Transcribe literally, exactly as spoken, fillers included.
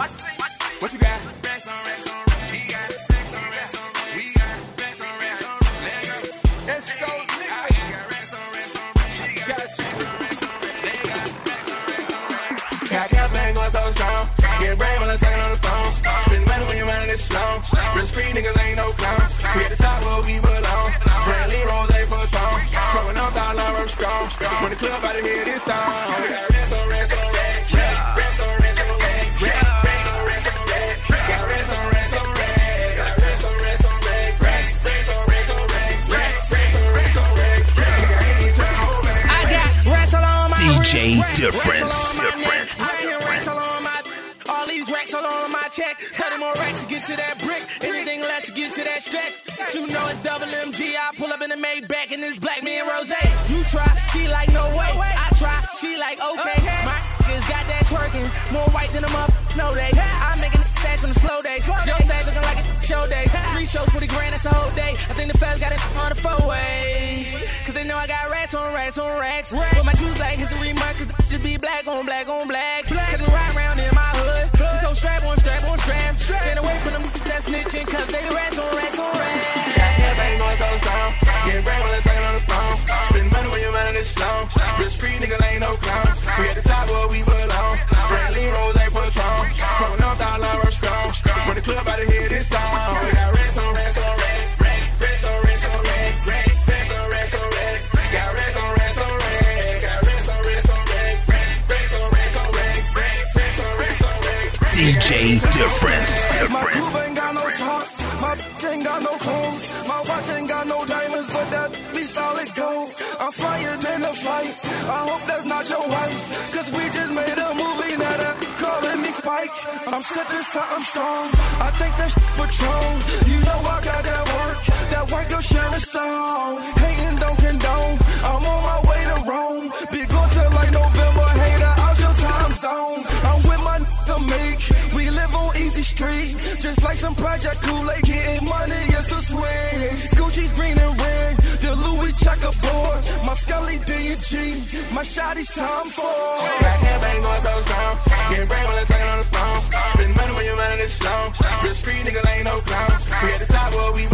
What you got? Racks on racks on racks. He got racks on racks on racks. We got racks on racks on racks. Let go. Let's go. I got racks on racks on racks. She got racks on racks on racks. They got racks on racks on racks. Got campaign going so strong. Get brave when I'm talking on the phone. Spend money when your mind is slow. Risk free niggas ain't no clown. We at the top where we belong. Brantley Rose ain't for strong. Throwing up dollar I'm strong. When the club out of here this time. We got racks on racks on racks. Racks on racks on racks. Racks on racks on racks. Got racks on racks on racks. Got racks on racks on racks. Racks on racks on racks. Racks on racks on racks. I got racks all on my D J wrist. Difference. Difference. I hear racks all on my. All these racks all on my check. thirty more racks to get to that brick. Anything less to get to that stretch. You know it's double M G. I pull up in the Maybach in this black man rose. You try, she like no way. I try, she like okay. My niggas got that twerking. More white than a up. No day. I'm making the stash on the slow days. Joe stash looking like a show day. Three shows for the grand, that's a whole day. I think the fellas got it on the four-way. Cause they know I got racks on racks on racks. With my juice like history mark. Cause just be black on black on black. Cause we ride around in my hood. We so strap on strap on strap. Get away from them that snitching. Cause they racks on racks on racks. Got campaign going so strong. Get brave when I'm talking on the phone. Spend money when your mind is slow. Risk free niggas ain't no clown. We at the top where we belong. Brantley Rose ain't for strong. Throwing up dollar I'm strong. When the club out of here this time. We got racks on racks on racks. Racks on racks on racks. Racks on racks on racks. Got racks on racks on racks. Got racks on racks on racks. Racks on racks on racks. Racks on racks on racks. D J Difference. My coupe ain't got no top, my bitch ain't got no clothes, my watch ain't got no diamonds, but that be solid gold. I'm flyer than a fight, I hope that's not your wife, cause we just made a movie, now that calling me Spike. I'm sipping something strong, I think that shit Patron. You know I got that work, that work of Sharon Stone. Hating don't condone, I'm on my way to Rome. Be going till like November, hater out your time zone. I'm with my nigga Meek, we live on Easy Street, just like some Project Kool-Aid, getting money is to swing. Gucci's green and red, the Louis checkerboard, my Scully D and G, my shotty's Tom Ford. Got campaign going so strong. Getting brave when I'm talking on the phone. Spend money when your mind is slow. Risk free niggas ain't no clown. We at the top where we